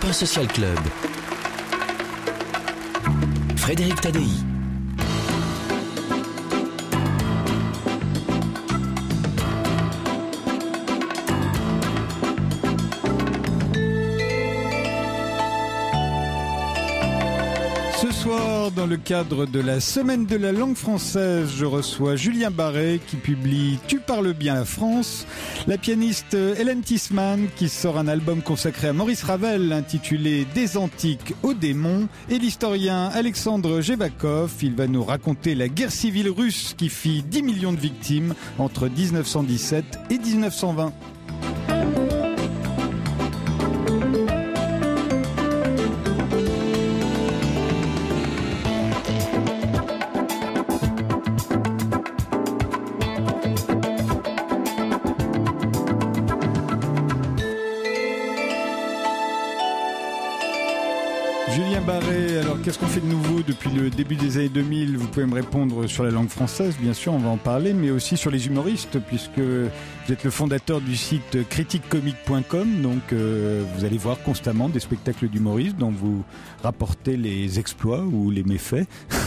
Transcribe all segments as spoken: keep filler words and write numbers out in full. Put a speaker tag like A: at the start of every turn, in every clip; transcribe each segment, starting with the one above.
A: Eurosocial Club. Frédéric Tadei.
B: Ce soir, dans le cadre de la Semaine de la langue française, je reçois Julien Barré qui publie « Tu parles bien la France », la pianiste Hélène Tissmann qui sort un album consacré à Maurice Ravel intitulé « Des antiques aux démons » et l'historien Alexandre Jevakov. Il va nous raconter la guerre civile russe qui fit dix millions de victimes entre dix-neuf cent dix-sept et dix-neuf cent vingt. Julien Barré, alors qu'est-ce qu'on fait de nouveau depuis le début des années deux mille? Vous pouvez me répondre sur la langue française, bien sûr, on va en parler, mais aussi sur les humoristes, puisque vous êtes le fondateur du site critique comique point com, donc euh, vous allez voir constamment des spectacles d'humoristes dont vous rapportez les exploits ou les méfaits.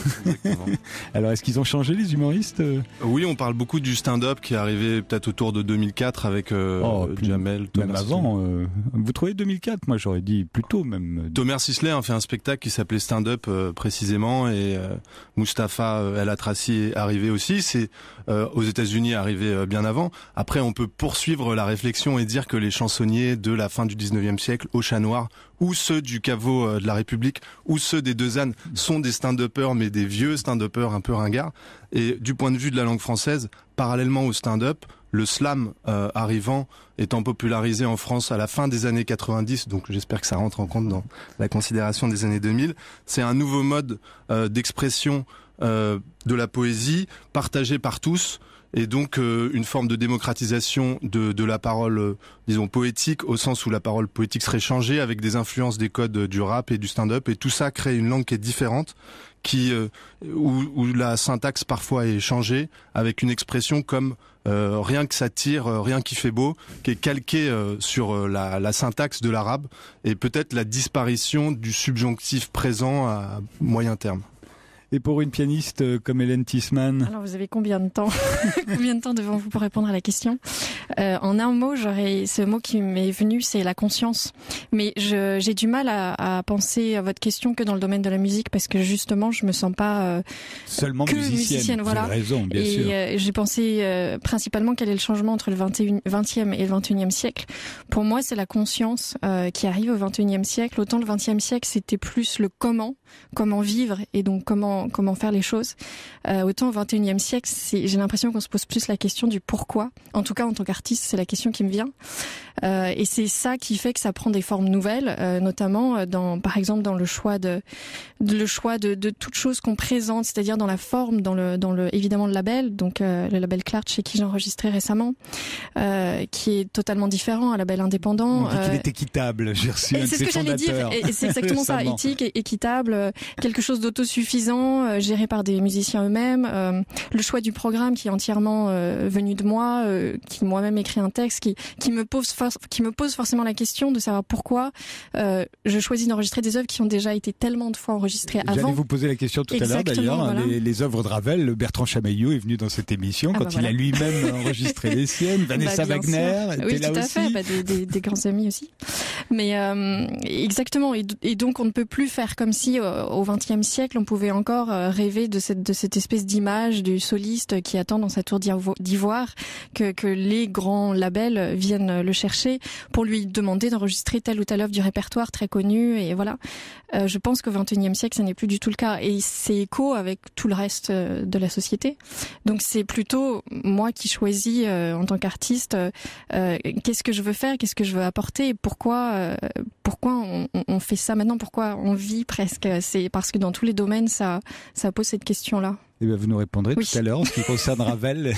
B: Alors est-ce qu'ils ont changé les humoristes?
C: Oui, on parle beaucoup du stand-up qui est arrivé peut-être autour de deux mille quatre avec euh,
B: oh,
C: Jamel, Thomas
B: même avant. Euh, vous trouvez deux mille quatre? Moi j'aurais dit plus tôt même.
C: Thomas Sisley a fait un spectacle qui s'appelait Stand-up euh, précisément et euh, Mustapha euh, El Atrassi est arrivé aussi. C'est euh, aux États-Unis arrivé euh, bien avant. Après, on peut poursuivre la réflexion et dire que les chansonniers de la fin du dix-neuvième siècle au Chat Noir ou ceux du caveau euh, de la République ou ceux des Deux Ânes sont des stand-uppers, mais des vieux stand-uppers un peu ringards. Et du point de vue de la langue française, parallèlement au stand-up, le slam euh, arrivant, étant popularisé en France à la fin des années quatre-vingt-dix, donc j'espère que ça rentre en compte dans la considération des années deux mille, c'est un nouveau mode euh, d'expression euh, de la poésie partagé par tous, et donc euh, une forme de démocratisation de, de la parole, euh, disons, poétique, au sens où la parole poétique serait changée avec des influences des codes du rap et du stand-up, et tout ça crée une langue qui est différente, qui euh, où, où la syntaxe parfois est changée, avec une expression comme euh, rien que ça tire, euh, rien qui fait beau, qui est calquée euh, sur euh, la, la syntaxe de l'arabe, et peut-être la disparition du subjonctif présent à moyen terme.
B: Et pour une pianiste comme Hélène Tissmann?
D: Alors vous avez combien de temps Combien de temps devant vous pour répondre à la question? euh, En un mot, j'aurais ce mot qui m'est venu, c'est la conscience. Mais je, j'ai du mal à, à penser à votre question que dans le domaine de la musique, parce que justement, je me sens pas euh,
B: seulement
D: que
B: musicienne.
D: musicienne. Voilà.
B: Vous avez raison, bien
D: et
B: sûr.
D: Euh, j'ai pensé euh, principalement quel est le changement entre le vingtième et le vingt et unième siècle. Pour moi, c'est la conscience euh, qui arrive au vingt et unième siècle. Autant le vingtième siècle, c'était plus le comment, comment vivre et donc comment comment faire les choses. Euh, autant au vingt et unième siècle, c'est, j'ai l'impression qu'on se pose plus la question du pourquoi. En tout cas, en tant qu'artiste, c'est la question qui me vient. Euh, et c'est ça qui fait que ça prend des formes nouvelles, euh, notamment dans, par exemple, dans le choix de, de le choix de, de toutes choses qu'on présente, c'est-à-dire dans la forme, dans le, dans le, évidemment le label, donc euh, le label Clart chez qui j'ai enregistré récemment, euh, qui est totalement différent, un label indépendant.
B: On dit
D: euh,
B: qu'il est équitable. J'ai reçu un de
D: c'est
B: ses
D: ce que j'allais dire, et, et c'est exactement ça, éthique, équitable, quelque chose d'autosuffisant, euh, géré par des musiciens eux-mêmes. Euh, le choix du programme qui est entièrement euh, venu de moi, euh, qui moi-même écrit un texte, qui qui me pose for- qui me pose forcément la question de savoir pourquoi euh, je choisis d'enregistrer des œuvres qui ont déjà été tellement de fois enregistrées avant.
B: J'allais vous poser la question tout
D: Exactement,
B: à l'heure d'ailleurs.
D: voilà.
B: Les, les œuvres de Ravel, Bertrand Chamaillot est venu dans cette émission
D: Ah
B: quand
D: bah
B: il
D: voilà.
B: a lui-même enregistré les siennes. Vanessa
D: bah,
B: Wagner
D: sûr.
B: était
D: oui,
B: là
D: tout à
B: aussi.
D: fait, bah, des, des, des grands amis aussi. Mais euh, exactement, et, et donc on ne peut plus faire comme si euh, au vingtième siècle on pouvait encore euh, rêver de cette de cette espèce d'image du soliste qui attend dans sa tour d'ivo- d'ivoire que que les grands labels viennent le chercher pour lui demander d'enregistrer telle ou telle œuvre du répertoire très connue, et voilà. Euh, je pense qu'au vingt et unième siècle, ça n'est plus du tout le cas, et c'est écho avec tout le reste euh, de la société. Donc c'est plutôt moi qui choisis euh, en tant qu'artiste euh, euh, qu'est-ce que je veux faire, qu'est-ce que je veux apporter, et pourquoi euh, pourquoi on, on fait ça maintenant, pourquoi on vit presque. C'est parce que dans tous les domaines, ça ça pose cette question-là.
B: Eh bien, vous nous répondrez
D: oui.
B: tout à l'heure en ce qui concerne Ravel.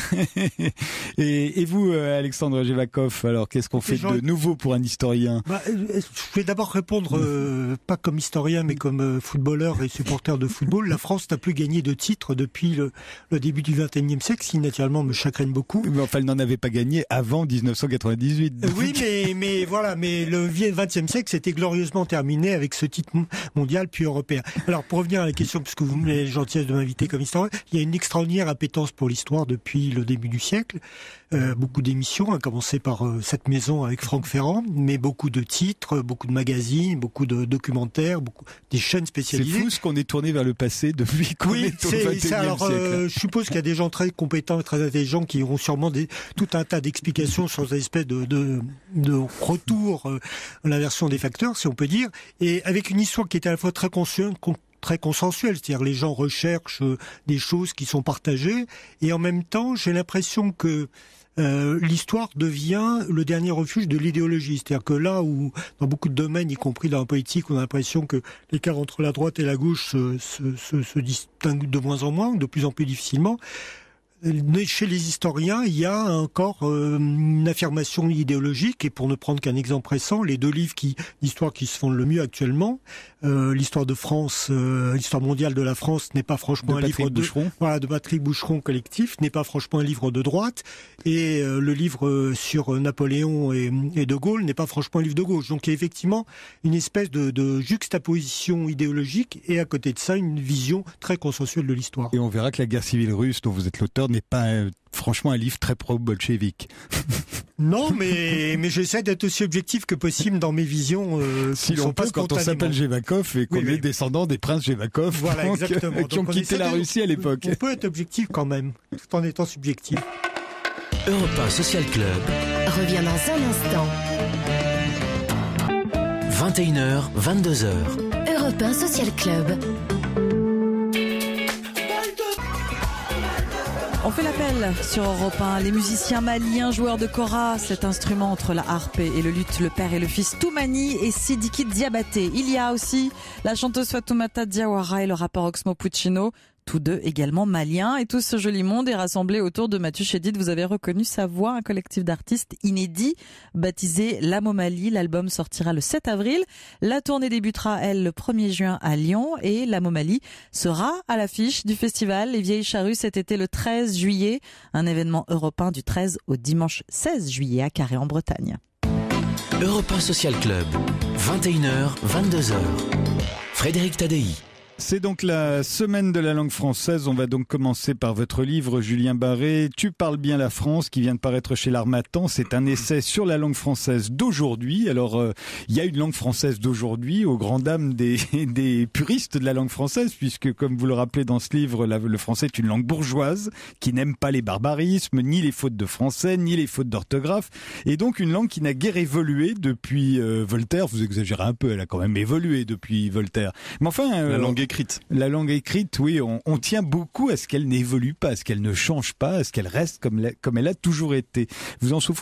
B: et, et vous, euh, Alexandre Jevakov, alors qu'est-ce qu'on fait de nouveau pour un historien?
E: bah, Je vais d'abord répondre, euh, pas comme historien, mais comme euh, footballeur et supporter de football. La France n'a plus gagné de titre depuis le, le début du vingt et unième siècle, ce qui naturellement me chagrine beaucoup.
B: Mais enfin, elle n'en avait pas gagné avant dix-neuf cent quatre-vingt-dix-huit.
E: Donc... Oui, mais, mais voilà, mais le vingtième siècle, s'était glorieusement terminée avec ce titre mondial puis européen. Alors pour revenir à la question, puisque vous me avez la gentillesse de m'inviter comme historien, il y a une extraordinaire appétence pour l'histoire depuis le début du siècle. Euh, beaucoup d'émissions, à commencer par euh, cette maison avec Franck Ferrand, mais beaucoup de titres, beaucoup de magazines, beaucoup de documentaires, beaucoup des chaînes spécialisées.
B: C'est fou ce qu'on est tourné vers le passé depuis qu'on
E: oui,
B: est au
E: c'est,
B: vingt et unième
E: c'est, alors,
B: siècle.
E: Euh, je suppose qu'il y a des gens très compétents et très intelligents qui auront sûrement des, tout un tas d'explications sur cette espèce de, de, de retour euh, à l'inversion des facteurs, si on peut dire, et avec une histoire qui est à la fois très consciente, très consensuel, c'est-à-dire les gens recherchent des choses qui sont partagées, et en même temps, j'ai l'impression que euh, l'histoire devient le dernier refuge de l'idéologie. C'est-à-dire que là où, dans beaucoup de domaines, y compris dans la politique, on a l'impression que l'écart entre la droite et la gauche se, se, se, se distingue de moins en moins, de plus en plus difficilement, chez les historiens, il y a encore euh, une affirmation idéologique, et pour ne prendre qu'un exemple récent, les deux livres qui, d'histoire qui se font le mieux actuellement, euh, l'histoire de France, euh, l'histoire mondiale de la France n'est pas franchement
B: de
E: un
B: Patrick
E: livre de,
B: Boucheron.
E: voilà, de Patrick Boucheron collectif, n'est pas franchement un livre de droite, et euh, le livre sur Napoléon et, et de Gaulle n'est pas franchement un livre de gauche. Donc il y a effectivement une espèce de, de juxtaposition idéologique, et à côté de ça, une vision très consensuelle de l'histoire.
B: Et on verra que la guerre civile russe, dont vous êtes l'auteur, n'est pas euh, franchement un livre très pro-bolchevique.
E: Non, mais, mais j'essaie d'être aussi objectif que possible dans mes visions. Euh,
B: si
E: qui
B: l'on
E: sont
B: peut,
E: pas
B: quand on s'appelle Jevakov et qu'on
E: oui,
B: est
E: oui.
B: descendant des princes Jevakov,
E: voilà,
B: donc,
E: exactement.
B: euh, qui
E: donc
B: ont quitté la
E: de,
B: Russie à l'époque.
E: On peut être objectif quand même, tout en étant subjectif.
A: Europe un Social Club.
F: Revient dans un instant.
A: vingt et une heures, vingt-deux heures.
F: Europe un Social Club.
G: On fait l'appel sur Europe un. Les musiciens maliens, joueurs de kora, cet instrument entre la harpe et le luth, le père et le fils Toumani et Sidiki Diabaté. Il y a aussi la chanteuse Fatoumata Diawara et le rappeur Oxmo Puccino, tous deux également maliens. Et tout ce joli monde est rassemblé autour de Mathieu Chédid. Vous avez reconnu sa voix, un collectif d'artistes inédits baptisé La Momali. L'album sortira le sept avril. La tournée débutera, elle, le premier juin à Lyon. Et La Momali sera à l'affiche du festival Les Vieilles Charrues cet été le treize juillet. Un événement européen du treize au dimanche seize juillet à Carré en Bretagne.
A: Europe un Social Club. vingt et une heures, vingt-deux heures. Frédéric Tadei.
B: C'est donc la semaine de la langue française. On va donc commencer par votre livre, Julien Barré, Tu parles bien la France, qui vient de paraître chez l'Harmattan. C'est un essai sur la langue française d'aujourd'hui. Alors, euh, il y a une langue française d'aujourd'hui, aux grandes dames des, des puristes de la langue française, puisque, comme vous le rappelez dans ce livre, la, le français est une langue bourgeoise, qui n'aime pas les barbarismes, ni les fautes de français, ni les fautes d'orthographe, et donc une langue qui n'a guère évolué depuis euh, Voltaire. Vous exagérez un peu, elle a quand même évolué depuis Voltaire. Mais enfin... Euh,
C: la langue écrite.
B: La langue écrite, oui, on, on tient beaucoup à ce qu'elle n'évolue pas, à ce qu'elle ne change pas, à ce qu'elle reste comme, la, comme elle a toujours été. Vous en souffrez ?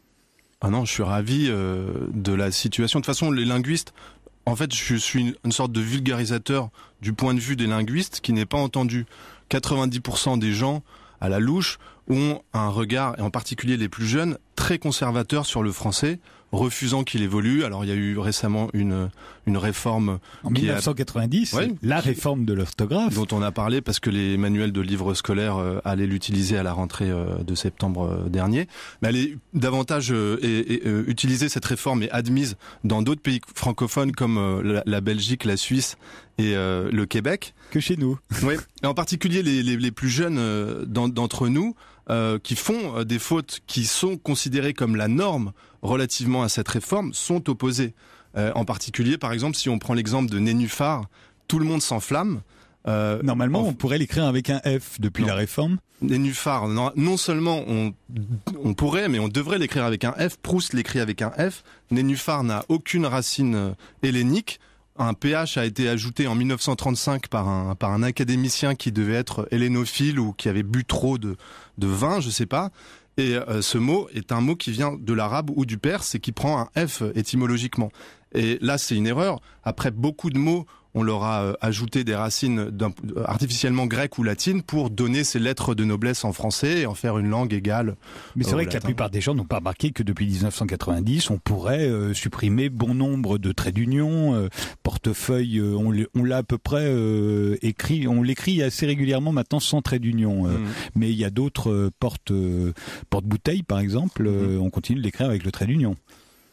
C: Ah non, je suis ravi euh, de la situation. De toute façon, les linguistes, en fait, je suis une, une sorte de vulgarisateur du point de vue des linguistes qui n'est pas entendu. quatre-vingt-dix pour cent des gens, à la louche, ont un regard, et en particulier les plus jeunes, très conservateur sur le français, refusant qu'il évolue. Alors il y a eu récemment une une réforme
B: en mille neuf cent quatre-vingt-dix,
C: a... ouais,
B: la réforme de l'orthographe
C: dont on a parlé parce que les manuels de livres scolaires euh, allaient l'utiliser à la rentrée euh, de septembre euh, dernier. Mais elle est davantage euh, et, et, euh, utilisée, cette réforme est admise dans d'autres pays francophones comme euh, la, la Belgique, la Suisse et euh, le Québec
B: que chez nous.
C: Oui, et en particulier les, les, les plus jeunes euh, d'entre nous euh, qui font euh, des fautes qui sont considérées comme la norme relativement à cette réforme sont opposés. Euh, en particulier, par exemple, si on prend l'exemple de Nénuphar, tout le monde s'enflamme.
B: Euh, Normalement, en... on pourrait l'écrire avec un F depuis non. la réforme.
C: Nénuphar, non, non seulement on, on pourrait, mais on devrait l'écrire avec un F. Proust l'écrit avec un F. Nénuphar n'a aucune racine hellénique. Un P H a été ajouté en mille neuf cent trente-cinq par un, par un académicien qui devait être hellénophile ou qui avait bu trop de, de vin, je sais pas. Et euh, ce mot est un mot qui vient de l'arabe ou du perse et qui prend un F étymologiquement. Et là, c'est une erreur. Après beaucoup de mots, on leur a euh, ajouté des racines artificiellement grecques ou latines pour donner ces lettres de noblesse en français et en faire une langue égale.
B: Mais c'est euh, vrai que latin. La plupart des gens n'ont pas remarqué que depuis dix-neuf cent quatre-vingt-dix, on pourrait euh, supprimer bon nombre de traits d'union. Euh, portefeuille, euh, on l'a à peu près euh, écrit, on l'écrit assez régulièrement maintenant sans trait d'union. Euh, mmh. Mais il y a d'autres euh, porte, euh, porte-bouteilles, par exemple, euh, mmh. on continue de l'écrire avec le trait d'union.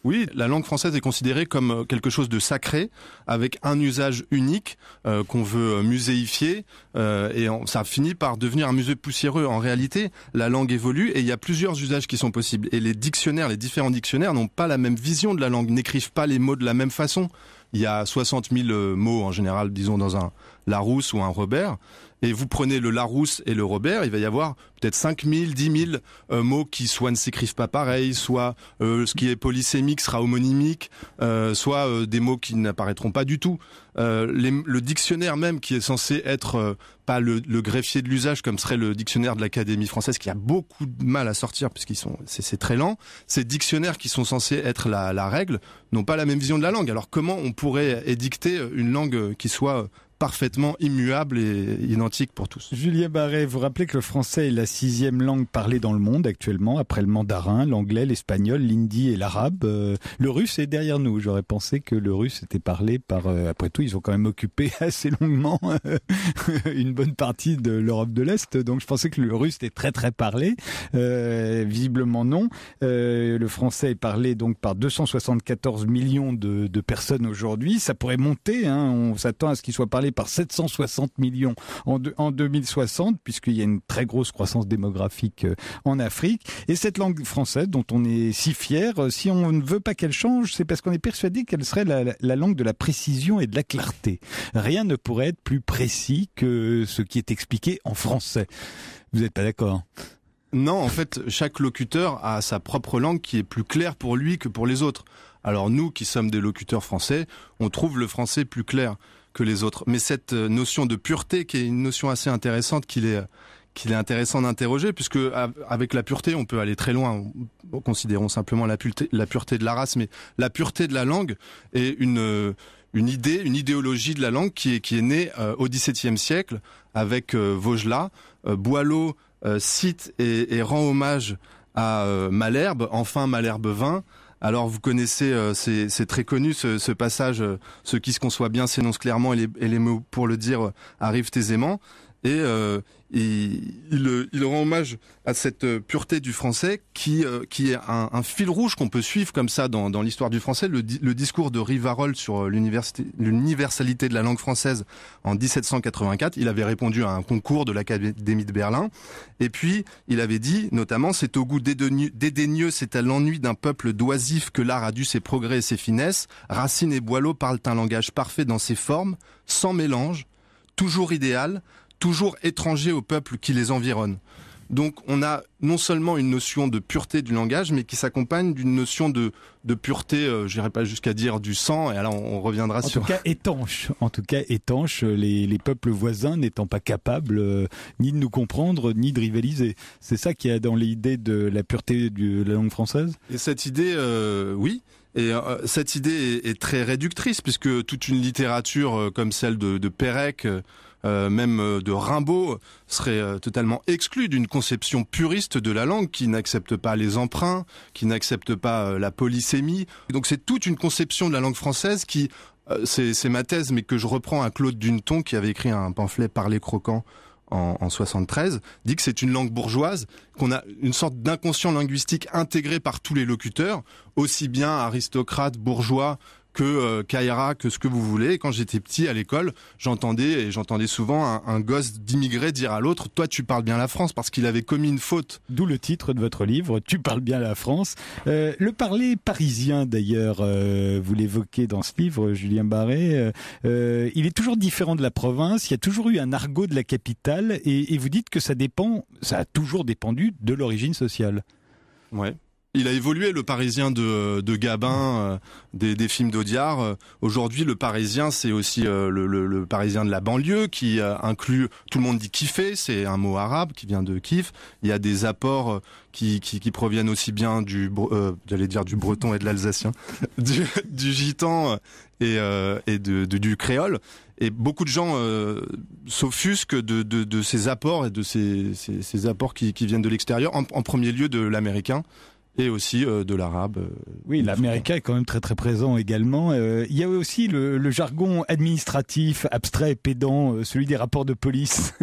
C: Oui, la langue française est considérée comme quelque chose de sacré, avec un usage unique euh, qu'on veut muséifier, euh, et on, ça finit par devenir un musée poussiéreux. En réalité, la langue évolue et il y a plusieurs usages qui sont possibles. Et les dictionnaires, les différents dictionnaires n'ont pas la même vision de la langue, n'écrivent pas les mots de la même façon. Il y a soixante mille mots en général, disons dans un Larousse ou un Robert. Et vous prenez le Larousse et le Robert, il va y avoir peut-être cinq mille, dix mille euh, mots qui soit ne s'écrivent pas pareil, soit euh, ce qui est polysémique sera homonymique, euh, soit euh, des mots qui n'apparaîtront pas du tout. Euh, les, le dictionnaire même qui est censé être euh, pas le, le greffier de l'usage comme serait le dictionnaire de l'Académie française qui a beaucoup de mal à sortir puisqu'ils sont c'est, c'est très lent. Ces dictionnaires qui sont censés être la, la règle n'ont pas la même vision de la langue. Alors comment on pourrait édicter une langue qui soit parfaitement immuable et identique pour tous.
B: Julien Barret, vous rappelez que le français est la sixième langue parlée dans le monde actuellement, après le mandarin, l'anglais, l'espagnol, l'hindi et l'arabe. Euh, le russe est derrière nous. J'aurais pensé que le russe était parlé par... Euh, après tout, ils ont quand même occupé assez longuement euh, une bonne partie de l'Europe de l'Est. Donc je pensais que le russe était très très parlé. Euh, visiblement non. Euh, le français est parlé donc par deux cent soixante-quatorze millions de, de personnes aujourd'hui. Ça pourrait monter. Hein. On s'attend à ce qu'il soit parlé par sept cent soixante millions en, de, en deux mille soixante, puisqu'il y a une très grosse croissance démographique euh, en Afrique. Et cette langue française, dont on est si fier, euh, si on ne veut pas qu'elle change, c'est parce qu'on est persuadé qu'elle serait la, la, la langue de la précision et de la clarté. Rien ne pourrait être plus précis que ce qui est expliqué en français. Vous n'êtes pas d'accord ?
C: Non, en fait, chaque locuteur a sa propre langue qui est plus claire pour lui que pour les autres. Alors nous, qui sommes des locuteurs français, on trouve le français plus clair que les autres. Mais cette notion de pureté, qui est une notion assez intéressante, qu'il est, qu'il est intéressant d'interroger, puisque avec la pureté, on peut aller très loin. Considérons simplement la pureté, la pureté de la race, mais la pureté de la langue est une, une idée, une idéologie de la langue qui est, qui est née euh, au dix-septième siècle avec euh, Vaugelas. Euh, Boileau euh, cite et, et rend hommage à euh, Malherbe, enfin Malherbe vint. Alors vous connaissez, euh, c'est, c'est très connu ce, ce passage, euh, ce qui se conçoit bien s'énonce clairement et les, et les mots pour le dire euh, arrivent aisément. Et euh, il, il, il rend hommage à cette pureté du français qui, euh, qui est un, un fil rouge qu'on peut suivre comme ça dans, dans l'histoire du français. Le, le discours de Rivarol sur l'universalité de la langue française en dix-sept cent quatre-vingt-quatre, il avait répondu à un concours de l'Académie de Berlin. Et puis, il avait dit, notamment, « C'est au goût dédaigneux, c'est à l'ennui d'un peuple d'oisifs que l'art a dû ses progrès et ses finesses. Racine et Boileau parlent un langage parfait dans ses formes, sans mélange, toujours idéal, toujours étrangers au peuple qui les environne. » Donc on a non seulement une notion de pureté du langage, mais qui s'accompagne d'une notion de, de pureté, euh, je n'irai pas jusqu'à dire du sang, et alors on, on reviendra
B: en
C: sur...
B: En tout cas étanche, en tout cas étanche, les, les peuples voisins n'étant pas capables euh, ni de nous comprendre, ni de rivaliser. C'est ça qu'il y a dans l'idée de la pureté de la langue française ?
C: Et cette idée, euh, oui. Et euh, cette idée est, est très réductrice, puisque toute une littérature euh, comme celle de, de Pérec, euh, même euh, de Rimbaud, serait euh, totalement exclue d'une conception puriste de la langue, qui n'accepte pas les emprunts, qui n'accepte pas euh, la polysémie. Donc c'est toute une conception de la langue française qui, euh, c'est, c'est ma thèse, mais que je reprends à Claude Duneton, qui avait écrit un pamphlet Parler croquant en, en soixante-treize, dit que c'est une langue bourgeoise, qu'on a une sorte d'inconscient linguistique intégré par tous les locuteurs, aussi bien aristocrates, bourgeois, que euh, Kaira, que ce que vous voulez. Et quand j'étais petit à l'école, j'entendais et j'entendais souvent un, un gosse d'immigré dire à l'autre « Toi, tu parles bien la France » parce qu'il avait commis une faute.
B: D'où le titre de votre livre « Tu parles bien la France ». Euh, le parler parisien, d'ailleurs, euh, vous l'évoquez dans ce livre, Julien Barret, euh, il est toujours différent de la province. Il y a toujours eu un argot de la capitale et, et vous dites que ça dépend, ça a toujours dépendu de l'origine sociale.
C: Ouais. Il a évolué, le Parisien de, de Gabin, euh, des, des films d'Audiard. Euh, aujourd'hui, le Parisien, c'est aussi euh, le, le, le Parisien de la banlieue qui euh, inclut, tout le monde dit kiffer, c'est un mot arabe qui vient de kiff. Il y a des apports euh, qui, qui, qui proviennent aussi bien du, euh, j'allais dire du breton et de l'alsacien, du, du gitan et, euh, et de, de, du créole. Et beaucoup de gens euh, s'offusquent de, de, de ces apports et de ces, ces, ces apports qui, qui viennent de l'extérieur, en, en premier lieu de l'américain. Et aussi euh, de l'arabe. Euh,
B: oui, l'américain est quand même très très présent également. Euh, il y a aussi le, le jargon administratif, abstrait et pédant, euh, celui des rapports de police.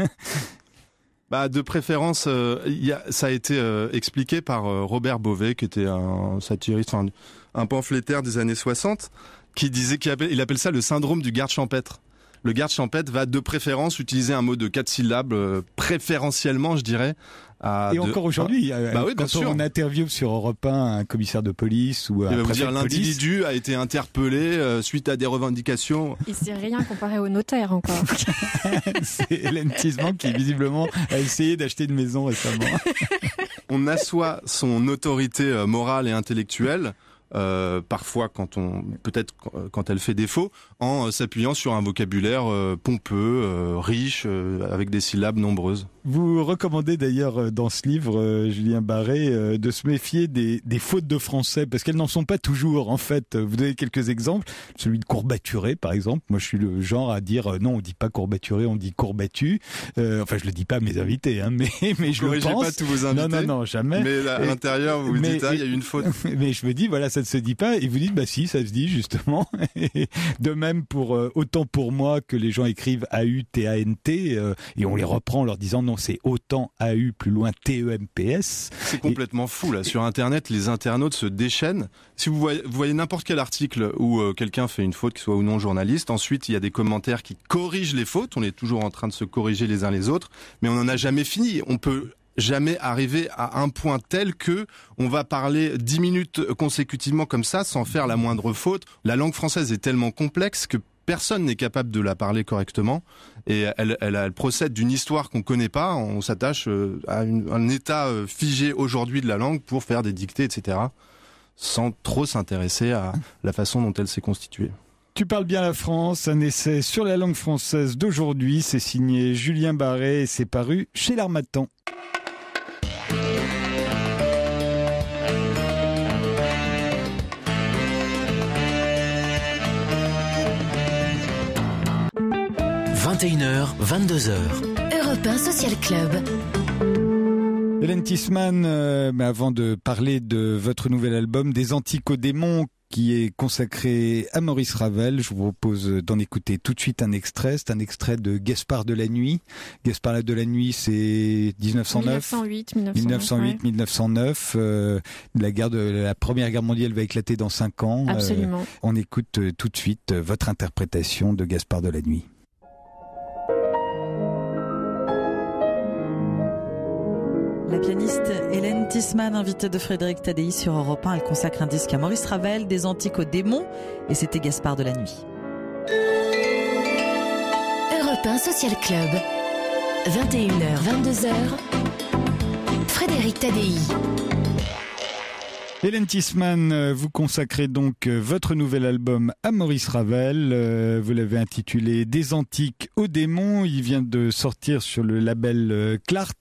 C: Bah, de préférence, euh, y a, ça a été euh, expliqué par euh, Robert Beauvais, qui était un satiriste, un, un pamphlétaire des années soixante qui disait qu'il appelle, il appelle ça le syndrome du garde champêtre. Le garde champêtre va de préférence utiliser un mot de quatre syllabes, euh, préférentiellement, je dirais. À
B: Et
C: de...
B: encore aujourd'hui,
C: ah, bah oui,
B: quand
C: bien
B: on
C: sûr.
B: interviewe sur Europe un un commissaire de police ou un
C: il va vous
B: préfet
C: dire
B: de police,
C: l'individu a été interpellé euh, suite à des revendications.
D: Et c'est rien comparé au notaire encore.
B: c'est Hélène Tisman qui visiblement a essayé d'acheter une maison récemment.
C: On assoit son autorité euh, morale et intellectuelle. Euh, parfois quand on peut-être quand elle fait défaut en euh, s'appuyant sur un vocabulaire euh, pompeux, euh, riche, euh, avec des syllabes nombreuses.
B: Vous recommandez d'ailleurs dans ce livre, euh, Julien Barré, euh, de se méfier des, des fautes de français parce qu'elles n'en sont pas toujours en fait. Vous donnez quelques exemples, celui de courbaturé par exemple. Moi je suis le genre à dire euh, non, on dit pas courbaturé, on dit courbattu. Euh, enfin je le dis pas à mes invités, hein, mais mais je le pense.
C: Corrigez pas tous vos invités.
B: Non non non jamais.
C: Mais à l'intérieur vous vous
B: mais,
C: dites ah il y a eu une faute.
B: Mais je me dis voilà ça ne se dit pas et vous dites bah si ça se dit justement. De même pour euh, autant pour moi que les gens écrivent A U T A N T euh, et on les reprend en leur disant non c'est autant A U plus loin T E M P S.
C: C'est complètement et... fou là. Sur Internet, les internautes se déchaînent. Si vous voyez, vous voyez n'importe quel article où euh, quelqu'un fait une faute, qu'il soit ou non journaliste, ensuite il y a des commentaires qui corrigent les fautes. On est toujours en train de se corriger les uns les autres, mais on n'en a jamais fini. On peut jamais arriver à un point tel que on va parler dix minutes consécutivement comme ça sans faire la moindre faute. La langue française est tellement complexe que personne n'est capable de la parler correctement et elle, elle, elle procède d'une histoire qu'on connaît pas. On s'attache à une, un état figé aujourd'hui de la langue pour faire des dictées, et cetera, sans trop s'intéresser à la façon dont elle s'est constituée.
B: Tu parles bien la France, un essai sur la langue française d'aujourd'hui. C'est signé Julien Barré et c'est paru chez l'Harmattan.
A: vingt et une heures, vingt-deux heures.
F: Europe un Social Club.
B: Hélène Tisman, euh, mais avant de parler de votre nouvel album, Des Antiques aux démons, qui est consacré à Maurice Ravel, je vous propose d'en écouter tout de suite un extrait. C'est un extrait de Gaspard de la Nuit. Gaspard de la Nuit, c'est dix-neuf cent neuf,
D: mille neuf cent huit,
B: mille neuf cent neuf. Euh, la guerre de la Première Guerre mondiale va éclater dans cinq ans.
D: Absolument.
B: Euh, on écoute tout de suite votre interprétation de Gaspard de la Nuit.
G: La pianiste Hélène Tisman, invitée de Frédéric Tadei sur Europe un, elle consacre un disque à Maurice Ravel, Des Antiques aux démons, et c'était Gaspard de la Nuit.
F: Europe un Social Club, vingt et une heures, vingt-deux heures, Frédéric Tadei.
B: Hélène Tisman, vous consacrez donc votre nouvel album à Maurice Ravel. Vous l'avez intitulé Des Antiques aux démons. Il vient de sortir sur le label Clart.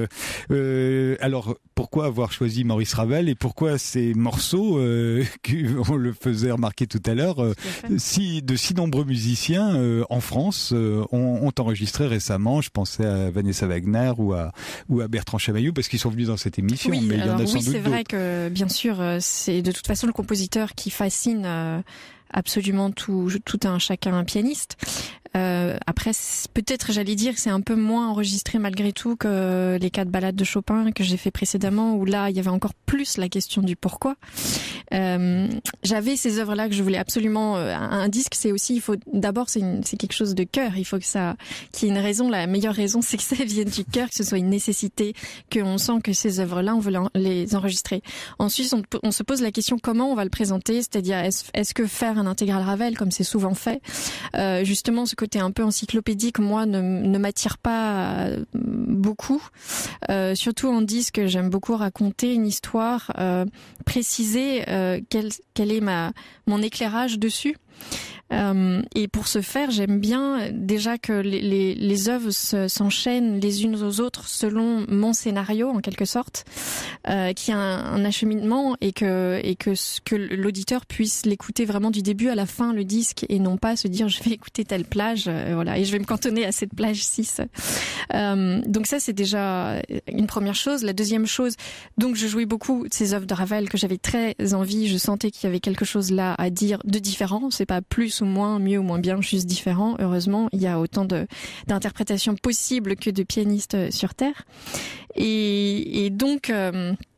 B: Euh, alors, pourquoi avoir choisi Maurice Ravel et pourquoi ces morceaux, euh, on le faisait remarquer tout à l'heure, euh, si, de si nombreux musiciens euh, en France euh, ont, ont enregistré récemment. Je pensais à Vanessa Wagner ou à, ou à Bertrand Chamaillou parce qu'ils sont venus dans cette émission.
D: Oui,
B: mais il y en
D: alors
B: a sans
D: oui,
B: doute
D: c'est vrai
B: d'autres.
D: que bien sûr, c'est de toute façon le compositeur qui fascine euh, absolument tout, tout un chacun un pianiste. Euh, après, peut-être, j'allais dire, c'est un peu moins enregistré malgré tout que les quatre ballades de Chopin que j'ai fait précédemment, où là, il y avait encore plus la question du pourquoi. Euh, j'avais ces œuvres-là que je voulais absolument. Euh, un disque, c'est aussi, il faut d'abord, c'est, une, c'est quelque chose de cœur. Il faut que ça, qu'il y ait une raison. La meilleure raison, c'est que ça vienne du cœur, que ce soit une nécessité, qu'on sent que ces œuvres-là, on veut les enregistrer. Ensuite, on, on se pose la question comment on va le présenter, c'est-à-dire est-ce, est-ce que faire un intégral Ravel, comme c'est souvent fait, euh, justement, ce côté un peu encyclopédique, moi, ne, ne m'attire pas beaucoup. Euh, surtout en disque, j'aime beaucoup raconter une histoire, euh, préciser euh, quel, quel est ma, mon éclairage dessus. Euh, et pour ce faire, j'aime bien déjà que les, les, les œuvres se, s'enchaînent les unes aux autres selon mon scénario, en quelque sorte, euh, qu'il y a un, un acheminement et que, et que, que l'auditeur puisse l'écouter vraiment du début à la fin, le disque, et non pas se dire je vais écouter telle plage, euh, voilà, et je vais me cantonner à cette plage six. Euh, donc ça, c'est déjà une première chose. La deuxième chose, donc je jouais beaucoup de ces œuvres de Ravel que j'avais très envie, je sentais qu'il y avait quelque chose là à dire de différent, c'est pas plus ou moins, mieux ou moins bien, juste différent. Heureusement, il y a autant de, d'interprétations possibles que de pianistes sur Terre. Et, et donc, euh,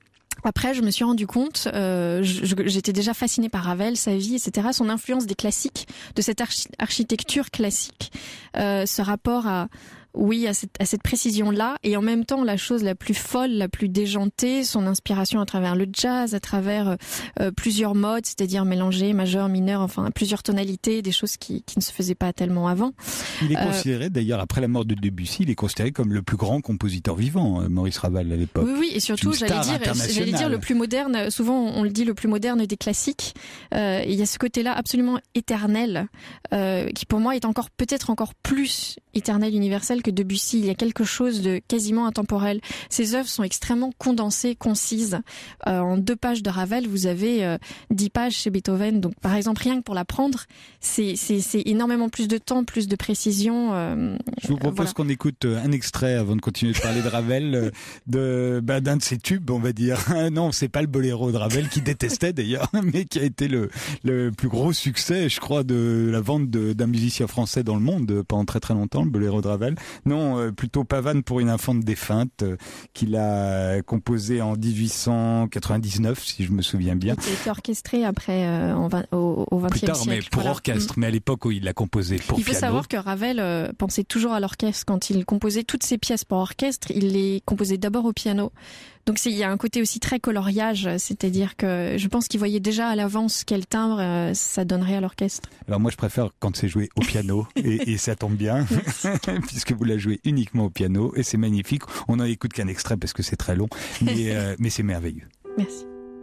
D: Après, je me suis rendu compte, euh, je, j'étais déjà fascinée par Ravel, sa vie, et cetera, son influence des classiques, de cette archi- architecture classique, euh, ce rapport à oui, à cette, à cette précision-là, et en même temps, la chose la plus folle, la plus déjantée, son inspiration à travers le jazz, à travers euh, plusieurs modes, c'est-à-dire mélanger majeur, mineur, enfin plusieurs tonalités, des choses qui, qui ne se faisaient pas tellement avant.
B: Il est
D: Euh,
B: considéré, d'ailleurs, après la mort de Debussy, il est considéré comme le plus grand compositeur vivant, euh, Maurice Ravel, à l'époque.
D: Oui, oui, et surtout,
B: C'est une
D: j'allais
B: star
D: dire, j'allais dire le plus moderne. Souvent, on le dit, le plus moderne des classiques. Euh, il y a ce côté-là absolument éternel, euh, qui pour moi est encore peut-être encore plus éternel, universel que Debussy. Il y a quelque chose de quasiment intemporel. Ses œuvres sont extrêmement condensées, concises. Euh, en deux pages de Ravel, vous avez euh, dix pages chez Beethoven. Donc, par exemple, rien que pour l'apprendre, c'est, c'est, c'est énormément plus de temps, plus de précision. Euh,
B: Je vous propose
D: voilà.
B: qu'on écoute un extrait avant de continuer de parler de Ravel, de bah, d'un de ses tubes, on va dire. Non, c'est pas le boléro de Ravel qu'il détestait d'ailleurs, mais qui a été le, le plus gros succès, je crois, de la vente de, d'un musicien français dans le monde pendant très très longtemps, le boléro de Ravel. Non, euh, plutôt Pavane pour une infante défunte, euh, qu'il a composé en dix-huit cent quatre-vingt-dix-neuf, si je me souviens bien.
D: Qui a été orchestré après euh, en vingt, au, au vingtième
B: Plus tard,
D: siècle.
B: mais pour
D: Voilà.
B: orchestre. Mais à l'époque où il l'a composé pour
D: Il faut
B: piano.
D: savoir que Ravel euh, pensait toujours à l'orchestre. Quand il composait toutes ses pièces pour orchestre, il les composait d'abord au piano. Donc c'est, il y a un côté aussi très coloriage, c'est-à-dire que je pense qu'il voyait déjà à l'avance quel timbre euh, ça donnerait à l'orchestre.
B: Alors moi je préfère quand c'est joué au piano et, et ça tombe bien puisque vous la jouez uniquement au piano et c'est magnifique. On n'en écoute qu'un extrait parce que c'est très long, mais, euh, mais c'est merveilleux.
D: Merci.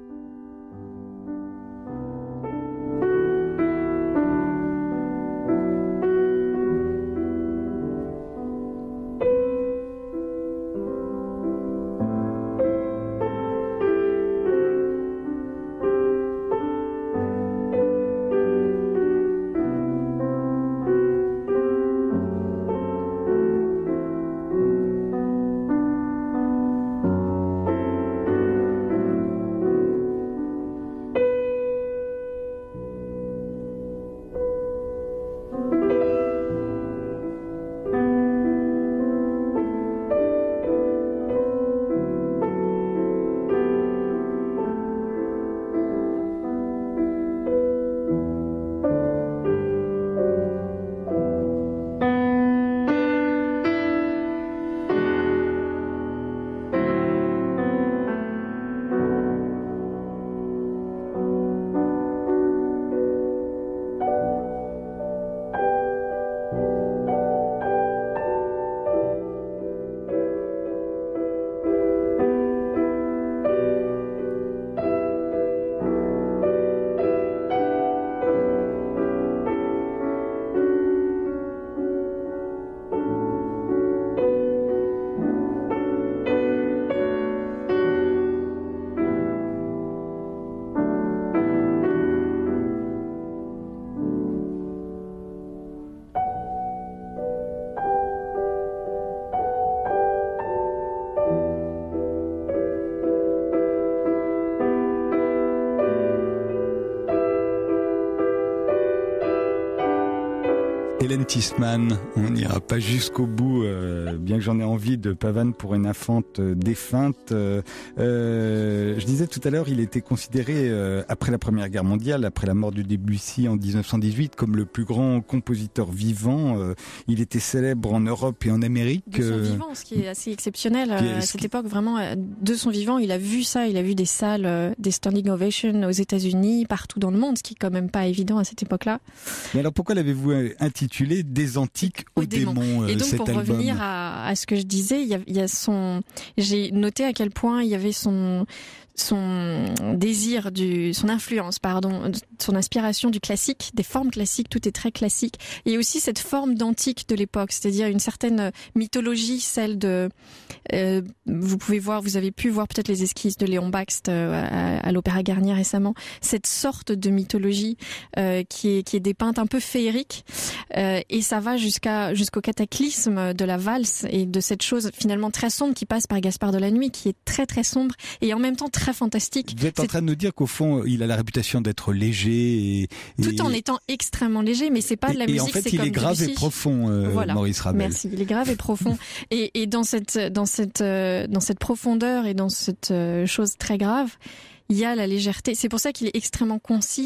B: Hélène Tissmann, on n'ira pas jusqu'au bout, euh, bien que j'en ai envie, de Pavane pour une infante défunte. Euh, euh, je disais tout à l'heure, il était considéré, euh, après la Première Guerre mondiale, après la mort de Debussy en dix-neuf cent dix-huit, comme le plus grand compositeur vivant. Euh, il était célèbre en Europe et en Amérique.
D: De son vivant, ce qui est assez exceptionnel
B: est,
D: à cette qui... époque, vraiment, de son vivant, il a vu ça, il a vu des salles, des standing ovations aux États-Unis, partout dans le monde, ce qui est quand même pas évident à cette époque-là.
B: Mais alors pourquoi l'avez-vous intitulé Des antiques aux, aux démons, démons
D: Et donc
B: cet
D: pour
B: album.
D: revenir à, à ce que je disais, il y a, il y a son, j'ai noté à quel point il y avait son son désir du, son influence, pardon, son inspiration du classique, des formes classiques, tout est très classique. Et aussi cette forme d'antique de l'époque, c'est-à-dire une certaine mythologie, celle de, euh, vous pouvez voir, vous avez pu voir peut-être les esquisses de Léon Bakst euh, à, à l'Opéra Garnier récemment, cette sorte de mythologie euh, qui est qui est dépeinte un peu féerique, euh, et ça va jusqu'à jusqu'au cataclysme de la valse et de cette chose finalement très sombre qui passe par Gaspard de la Nuit, qui est très très sombre et en même temps très très fantastique.
B: Vous êtes en
D: C'est...
B: train de nous dire qu'au fond, il a la réputation d'être léger et, et...
D: tout en étant extrêmement léger, mais c'est pas de la
B: et,
D: musique,
B: et en fait,
D: c'est
B: il
D: comme
B: est grave
D: Debussy.
B: et profond, euh,
D: Voilà.
B: Maurice Ravel.
D: Merci. Il est grave et profond. et, et dans cette, dans cette, euh, dans cette profondeur et dans cette euh, chose très grave, il y a la légèreté. C'est pour ça qu'il est extrêmement concis,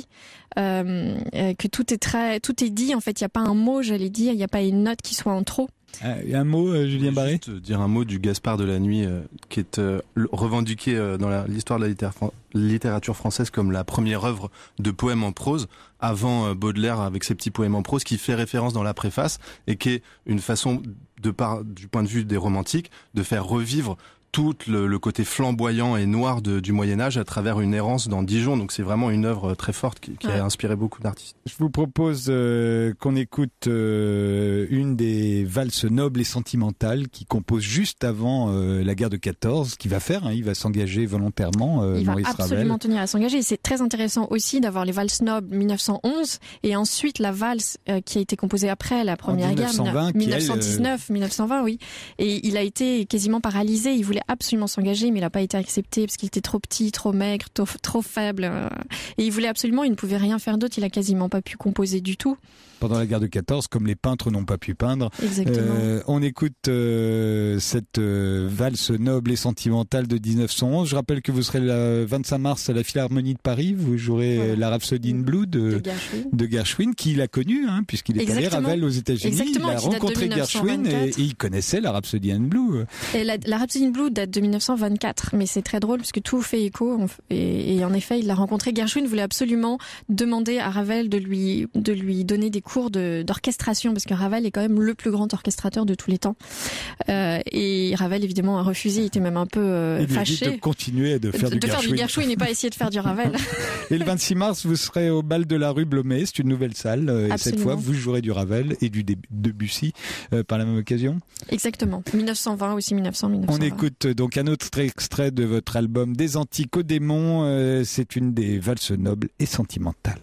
D: euh, euh, que tout est très, tout est dit. En fait, il n'y a pas un mot, j'allais dire, il n'y a pas une note qui soit en trop.
B: Euh, un mot, euh, Julien Barré.
C: Juste dire un mot du Gaspard de la Nuit, euh, qui est euh, revendiqué euh, dans la, l'histoire de la littérature, littérature française comme la première œuvre de poème en prose, avant euh, Baudelaire avec ses petits poèmes en prose, qui fait référence dans la préface et qui est une façon, de par, du point de vue des romantiques, de faire revivre tout le, le côté flamboyant et noir de, du Moyen-Âge à travers une errance dans Dijon. Donc c'est vraiment une œuvre très forte qui, qui ouais. a inspiré beaucoup d'artistes.
B: Je vous propose euh, qu'on écoute euh, une des valses nobles et sentimentales qui compose juste avant euh, la guerre de quatorze, qu'il va faire, hein, il va s'engager volontairement, euh,
D: il
B: Maurice
D: va absolument
B: Ravel.
D: tenir à s'engager. C'est très intéressant aussi d'avoir les valses nobles mille neuf cent onze et ensuite la valse euh, qui a été composée après la première guerre, mille neuf cent dix-neuf mille neuf cent vingt, oui. Et il a été quasiment paralysé, il voulait absolument s'engager, mais il n'a pas été accepté parce qu'il était trop petit, trop maigre, trop, trop faible. Et il voulait absolument, il ne pouvait rien faire d'autre, il a quasiment pas pu composer du tout.
B: Pendant la guerre de quatorze, comme les peintres n'ont pas pu peindre.
D: Exactement.
B: Euh, on écoute euh, cette euh, valse noble et sentimentale de dix-neuf cent onze. Je rappelle que vous serez le vingt-cinq mars à la Philharmonie de Paris. Vous jouerez voilà. la Rhapsody in Blue de, de Gershwin, de Gershwin qui l'a connu, hein, puisqu'il est allé Ravel aux États-Unis.
D: Exactement,
B: il a rencontré Gershwin et, et il connaissait la Rhapsody in Blue.
D: Et la, la Rhapsody in Blue date de mille neuf cent vingt-quatre, mais c'est très drôle puisque tout fait écho. Et, et en effet, il l'a rencontré. Gershwin voulait absolument demander à Ravel de lui, de lui donner des cours de, d'orchestration, parce que Ravel est quand même le plus grand orchestrateur de tous les temps. Euh, et Ravel, évidemment, a refusé. Il était même un peu euh,
B: il
D: fâché.
B: Il dit de continuer de faire
D: de,
B: du
D: de
B: Gershwin.
D: faire du Gershwin et pas essayer de faire du Ravel.
B: Et le vingt-six mars, vous serez au bal de la rue Blomet. C'est une nouvelle salle. Et Absolument. Cette fois, vous jouerez du Ravel et du Debussy euh, par la même occasion.
D: Exactement. mille neuf cent vingt aussi, mille neuf cents, mille neuf cent vingt.
B: On écoute donc un autre extrait de votre album Des Antiques aux démons. Euh, c'est une des valses nobles et sentimentales.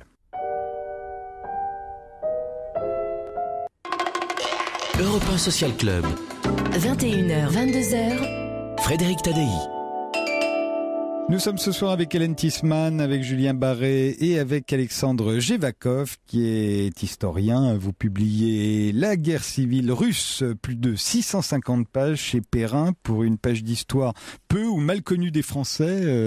A: Europe un Social Club.
F: vingt et une heures, vingt-deux heures.
A: Frédéric Tadei.
B: Nous sommes ce soir avec Hélène Tissmann, avec Julien Barré et avec Alexandre Jevakov, qui est historien. Vous publiez La guerre civile russe, plus de six cent cinquante pages chez Perrin pour une page d'histoire peu ou mal connue des Français. Euh,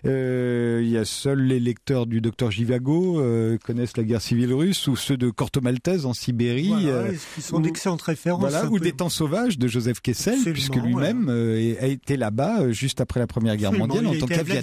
B: euh, il y a seuls les lecteurs du docteur Jivago euh, connaissent la guerre civile russe, ou ceux de Corto Maltese en Sibérie.
E: Voilà,
B: euh,
E: qui sont d'excellentes références.
B: Voilà, ou peu... des temps sauvages de Joseph Kessel, Absolument, puisque lui-même ouais. euh, a été là-bas euh, juste après la Première Guerre
E: Absolument,
B: mondiale en tant qu'aviateur.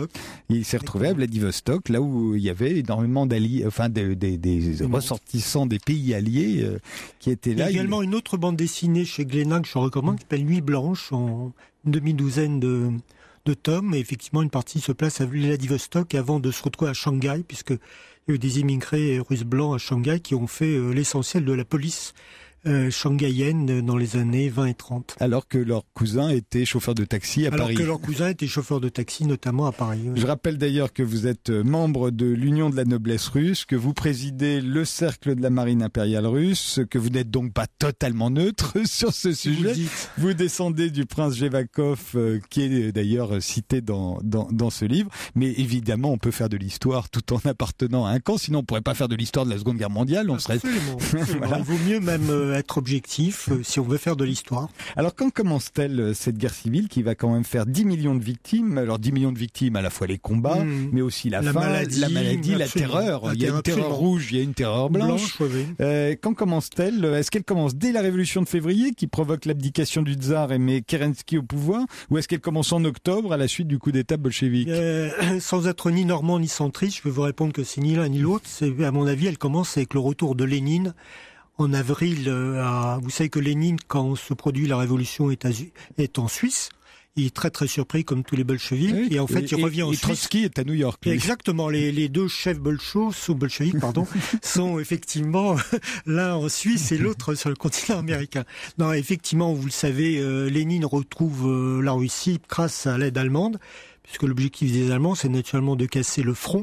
B: Il s'est retrouvé à Vladivostok, là où il y avait énormément d'alliés, enfin des, des, des ressortissants des pays alliés euh, qui étaient là.
E: Il y a également
B: il...
E: une autre bande dessinée chez Glénat que je recommande, qui s'appelle Nuit Blanche, en une demi-douzaine de, de tomes. Et effectivement, une partie se place à Vladivostok avant de se retrouver à Shanghai, puisque il y a eu des immigrés russes blancs à Shanghai qui ont fait euh, l'essentiel de la police Euh, shanghaïenne dans les années vingt et trente.
B: Alors que leur cousin était chauffeur de taxi à
E: Alors
B: Paris.
E: Alors que leur cousin était chauffeur de taxi, notamment à Paris. Oui.
B: Je rappelle d'ailleurs que vous êtes membre de l'Union de la noblesse russe, que vous présidez le cercle de la marine impériale russe, que vous n'êtes donc pas totalement neutre sur ce sujet. Vous, vous descendez du prince Jevakov, euh, qui est d'ailleurs cité dans, dans, dans ce livre. Mais évidemment, on peut faire de l'histoire tout en appartenant à un camp, sinon on ne pourrait pas faire de l'histoire de la Seconde Guerre mondiale. On
E: absolument,
B: serait...
E: absolument.
B: voilà.
E: Il vaut mieux même euh, être objectif euh, si on veut faire de l'histoire.
B: Alors quand commence-t-elle cette guerre civile qui va quand même faire dix millions de victimes? Alors dix millions de victimes, à la fois les combats, mmh. mais aussi la, la faim, maladie, la maladie, la terreur. La il y a une terreur absolument. rouge, il y a une terreur blanche.
E: blanche oui.
B: euh, quand commence-t-elle? Est-ce qu'elle commence dès la révolution de février qui provoque l'abdication du tsar et met Kerensky au pouvoir, ou est-ce qu'elle commence en octobre à la suite du coup d'État bolchevique?
E: euh, Sans être ni normand ni centriste, je peux vous répondre que c'est ni l'un ni l'autre. C'est, à mon avis, elle commence avec le retour de Lénine. En avril, euh, à, vous savez que Lénine, quand se produit la révolution, est, à, est en Suisse. Il est très très surpris, comme tous les bolcheviks. Oui, et en fait, et, il revient
B: et,
E: en
B: et
E: Suisse.
B: Trotsky est à New York. Lui.
E: Exactement. Les, les deux chefs bolchos, ou bolcheviques, pardon, sont effectivement l'un en Suisse et l'autre sur le continent américain. Non, effectivement, vous le savez, euh, Lénine retrouve euh, la Russie grâce à l'aide allemande, puisque l'objectif des Allemands, c'est naturellement de casser le front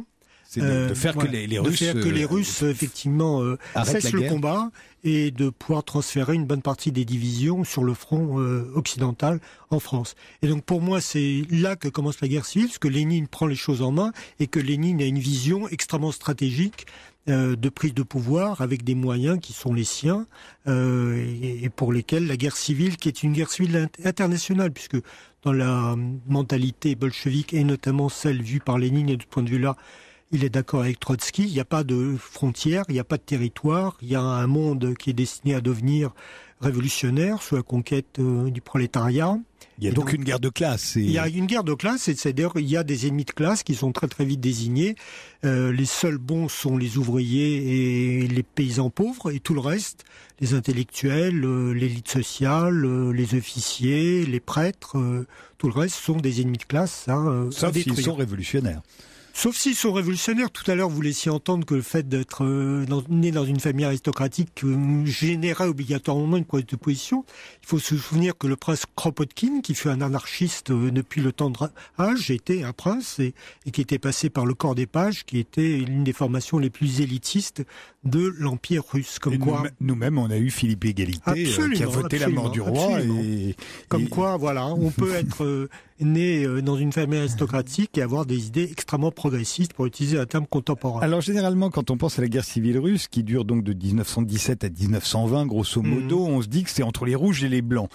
B: C'est de, de faire
E: euh,
B: que
E: voilà,
B: les, les
E: de
B: Russes,
E: faire que les
B: euh,
E: Russes effectivement euh, cessent le combat et de pouvoir transférer une bonne partie des divisions sur le front euh, occidental en France. Et donc pour moi, c'est là que commence la guerre civile, parce que Lénine prend les choses en main et que Lénine a une vision extrêmement stratégique euh, de prise de pouvoir avec des moyens qui sont les siens euh, et, et pour lesquels la guerre civile, qui est une guerre civile internationale, puisque dans la mentalité bolchevique et notamment celle vue par Lénine, et de ce point de vue-là, il est d'accord avec Trotsky, il n'y a pas de frontières, il n'y a pas de territoire, il y a un monde qui est destiné à devenir révolutionnaire sous la conquête euh, du prolétariat.
B: Il y a donc, donc une guerre de classe. Et...
E: Il y a une guerre de classe, c'est-à-dire il y a des ennemis de classe qui sont très très vite désignés. Euh, les seuls bons sont les ouvriers et les paysans pauvres, et tout le reste, les intellectuels, euh, l'élite sociale, euh, les officiers, les prêtres, euh, tout le reste sont des ennemis de classe. Hein, euh,
B: Sauf s'ils sont révolutionnaires.
E: Sauf s'ils sont révolutionnaires. Tout à l'heure, vous laissiez entendre que le fait d'être euh, dans, né dans une famille aristocratique euh, générait obligatoirement une prise de position. Il faut se souvenir que le prince Kropotkin, qui fut un anarchiste euh, depuis le temps de âge, était un prince et, et qui était passé par le corps des pages, qui était l'une des formations les plus élitistes de l'Empire russe. Comme
B: et
E: quoi,
B: nous-mêmes, on a eu Philippe Égalité, euh, qui a voté la mort du roi. Et,
E: comme
B: et...
E: quoi, voilà, on peut être euh, né euh, dans une famille aristocratique et avoir des idées extrêmement progressistes, pour utiliser un terme contemporain.
B: Alors généralement, quand on pense à la guerre civile russe, qui dure donc de dix-neuf cent dix-sept à dix-neuf cent vingt, grosso modo, mmh. on se dit que c'est entre les rouges et les blancs.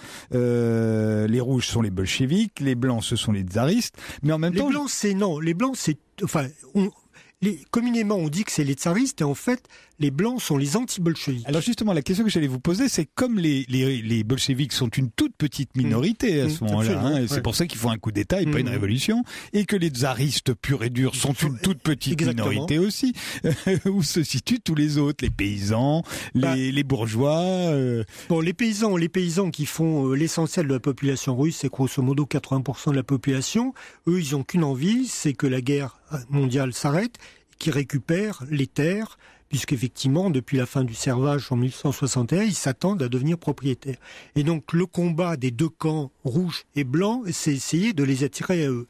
B: Euh, les rouges sont les bolcheviks, les blancs ce sont les tsaristes, mais en même
E: les
B: temps...
E: Les blancs, c'est non, les blancs, c'est... Enfin, on... Les, communément, on dit que c'est les tsaristes, et en fait, les blancs sont les anti-bolcheviks.
B: Alors justement, la question que j'allais vous poser, c'est comme les, les, les bolcheviks sont une toute petite minorité mmh. à ce mmh, moment-là, hein, et ouais. c'est pour ça qu'ils font un coup d'État et mmh. pas une révolution, et que les tsaristes purs et durs sont une toute petite Exactement. minorité aussi, où se situent tous les autres, les paysans, les, bah, les bourgeois... Euh...
E: Bon, les paysans, les paysans qui font euh, l'essentiel de la population russe, c'est grosso modo quatre-vingts pour cent de la population, eux, ils n'ont qu'une envie, c'est que la guerre mondiale s'arrête, qui récupèrent les terres, puisqu'effectivement, depuis la fin du servage en mille huit cent soixante et un, ils s'attendent à devenir propriétaires. Et donc, le combat des deux camps, rouges et blancs, c'est essayer de les attirer à eux.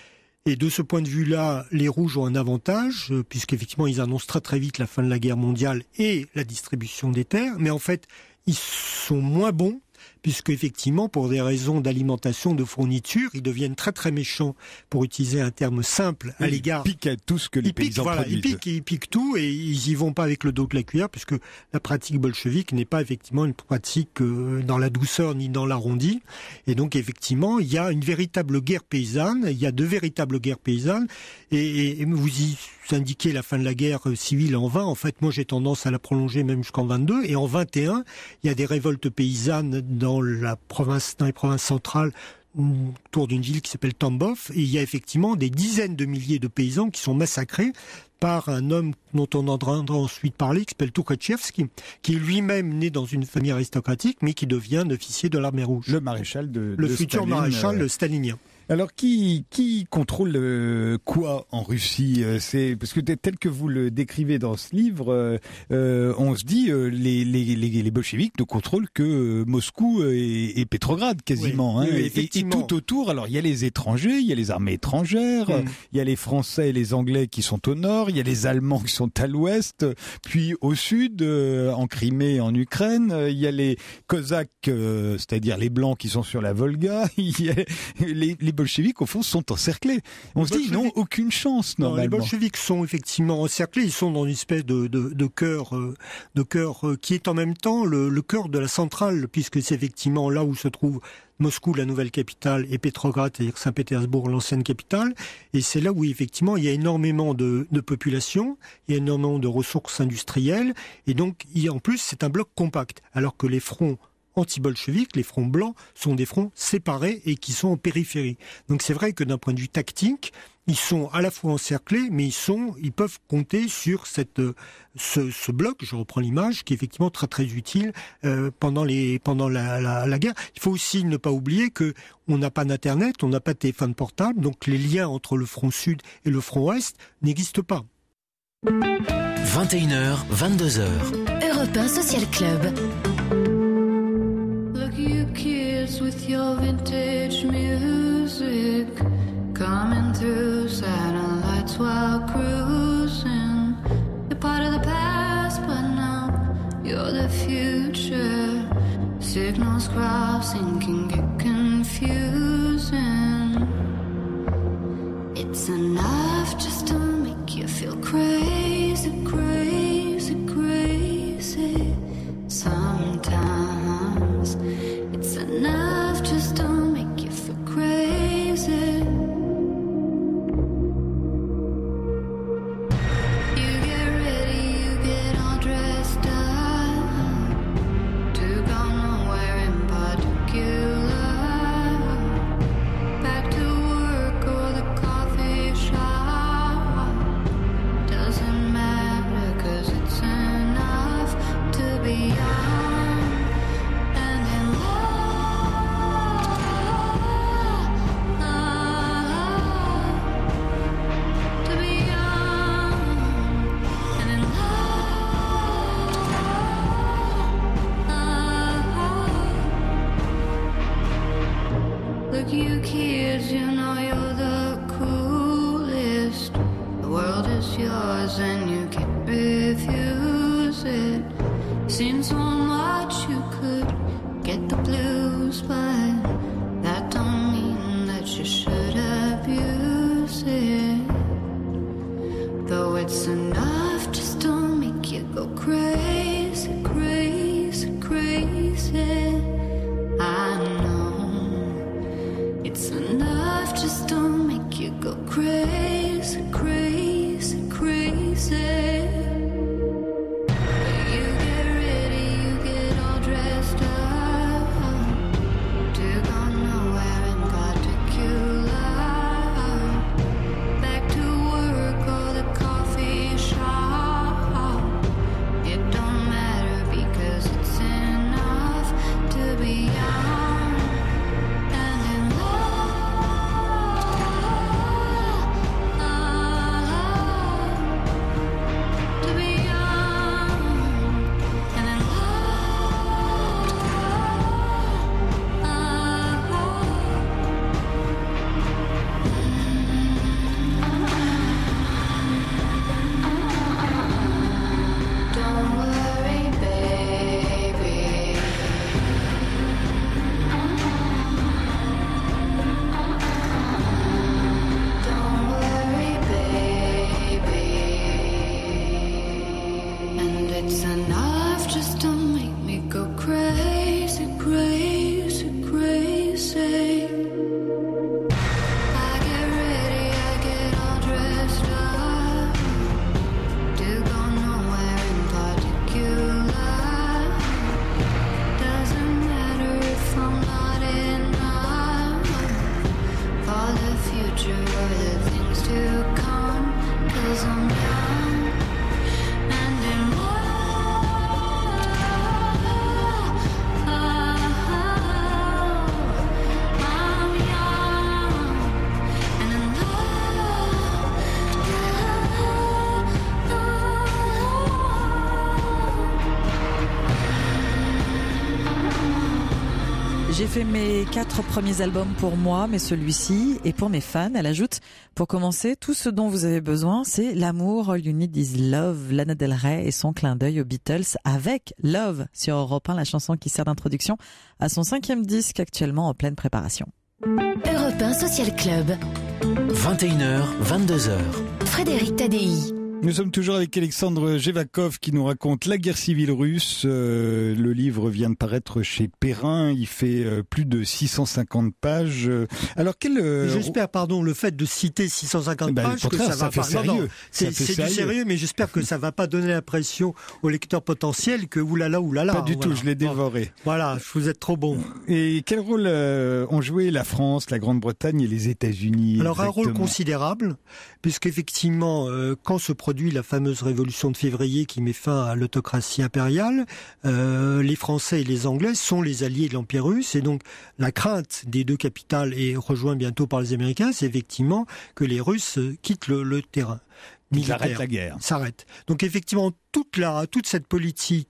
E: Et de ce point de vue-là, les rouges ont un avantage, puisqu'effectivement, ils annoncent très très vite la fin de la guerre mondiale et la distribution des terres, mais en fait, ils sont moins bons, puisque effectivement, pour des raisons d'alimentation, de fourniture, ils deviennent très très méchants, pour utiliser un terme simple à l'égard.
B: Ils piquent à tout ce que les
E: ils
B: paysans
E: piquent, voilà,
B: produisent.
E: Ils piquent, ils piquent tout et ils y vont pas avec le dos de la cuillère, puisque la pratique bolchevique n'est pas effectivement une pratique euh, dans la douceur ni dans l'arrondi. Et donc effectivement, il y a une véritable guerre paysanne, il y a deux véritables guerres paysannes, et, et vous y indiquez la fin de la guerre civile en vingt. En fait, moi j'ai tendance à la prolonger même jusqu'en vingt-deux, et en vingt et un, il y a des révoltes paysannes dans la province, dans les provinces centrales, autour d'une ville qui s'appelle Tambov, et il y a effectivement des dizaines de milliers de paysans qui sont massacrés par un homme dont on entendra ensuite parler, qui s'appelle Tukhachevsky, qui est lui-même né dans une famille aristocratique, mais qui devient un officier de l'armée rouge.
B: Le maréchal de,
E: le
B: de
E: futur
B: Staline,
E: maréchal
B: euh...
E: stalinien.
B: Alors, qui, qui contrôle euh, quoi en Russie? C'est parce que tel que vous le décrivez dans ce livre, euh, on se dit euh, les, les, les, les bolcheviks ne contrôlent que euh, Moscou et, et Pétrograd quasiment. Oui, hein, oui, et, et tout autour, alors il y a les étrangers, il y a les armées étrangères, il mmh. y a les Français et les Anglais qui sont au nord, il y a les Allemands qui sont à l'ouest, puis au sud, euh, en Crimée et en Ukraine, il y a les Cosaques, euh, c'est-à-dire les Blancs qui sont sur la Volga, il y a les, les bolcheviks, au fond, sont encerclés. On se dit, ils n'ont aucune chance, normalement.
E: Non, les bolcheviks sont effectivement encerclés. Ils sont dans une espèce de, de, de cœur, euh, de cœur euh, qui est en même temps le, le cœur de la centrale, puisque c'est effectivement là où se trouve Moscou, la nouvelle capitale, et Pétrograd, c'est-à-dire Saint-Pétersbourg, l'ancienne capitale. Et c'est là où, effectivement, il y a énormément de, de population, il y a énormément de ressources industrielles. Et donc, il y a, en plus, c'est un bloc compact. Alors que les fronts anti-bolcheviques, les fronts blancs, sont des fronts séparés et qui sont en périphérie. Donc c'est vrai que d'un point de vue tactique, ils sont à la fois encerclés, mais ils sont, ils peuvent compter sur cette, ce, ce bloc, je reprends l'image, qui est effectivement très très utile euh, pendant les, pendant la, la, la guerre. Il faut aussi ne pas oublier que on n'a pas d'internet, on n'a pas de téléphone portable, donc les liens entre le front sud et le front ouest n'existent pas.
A: vingt et une heures, vingt-deux heures.
F: Europe un Social Club.
H: You kids with your vintage music coming through satellites while cruising. crossing can get confusing. It's enough just to make you feel crazy, crazy, crazy. Sometimes it's enough just to make you feel crazy. You get ready, you get all dressed up to go nowhere in particular. Back to work or the coffee shop. Doesn't matter 'cause it's enough to be young and in love. To be young and in love. Look, you kids, you know you're the coolest. The world is yours and you can't refuse it. Seen so much you could get the blues, but that don't mean that you should abuse it. Though it's enough just to make you go crazy, crazy, crazy. I know it's enough just to make you go crazy, crazy, crazy. You get ready, you get all dressed up to go nowhere in particular. Back to work or the coffee shop. It don't matter because it's enough to be young and in love. To be young and in love. Don't worry, baby. Don't worry, baby. And it's enough just to make me go crazy, crazy, crazy. I get ready, I get all dressed up to go nowhere in particular. Doesn't matter if I'm not enough for the future or the things to come, 'cause I'm young and in love. I'm young and in love.
G: J'ai fait mes quatre premiers albums pour moi, mais celui-ci est pour mes fans. Elle ajoute, pour commencer, tout ce dont vous avez besoin, c'est l'amour. All you need is love. Lana Del Rey et son clin d'œil aux Beatles avec Love sur Europe un, la chanson qui sert d'introduction à son cinquième disque actuellement en pleine préparation.
F: Europe un Social Club.
A: vingt et une heures, vingt-deux heures.
F: Frédéric Tadei.
B: Nous sommes toujours avec Alexandre Jevakov qui nous raconte la guerre civile russe. Euh, le livre vient de paraître chez Perrin. Il fait euh, plus de six cent cinquante pages. Alors quel euh,
E: J'espère, pardon, le fait de citer six cent cinquante
B: ben,
E: pages, que ça,
B: ça
E: va
B: fait
E: pas.
B: Sérieux.
E: Non, non, c'est,
B: ça fait
E: c'est
B: sérieux.
E: du sérieux, mais j'espère que ça va pas donner l'impression au lecteur potentiel que oulala, oulala.
B: Pas du
E: voilà.
B: tout, je l'ai dévoré.
E: Voilà, vous êtes trop bon.
B: Et quel rôle euh, ont joué la France, la Grande-Bretagne et les États-Unis?
E: Alors
B: exactement.
E: un rôle considérable, puisqu'effectivement, euh, quand se produit la fameuse révolution de février qui met fin à l'autocratie impériale, euh, les Français et les Anglais sont les alliés de l'Empire russe, et donc la crainte des deux capitales est rejointe bientôt par les Américains, c'est effectivement que les Russes quittent le, le terrain militaire.
B: Ils arrêtent la guerre.
E: S'arrête. Donc effectivement, toute la, toute cette politique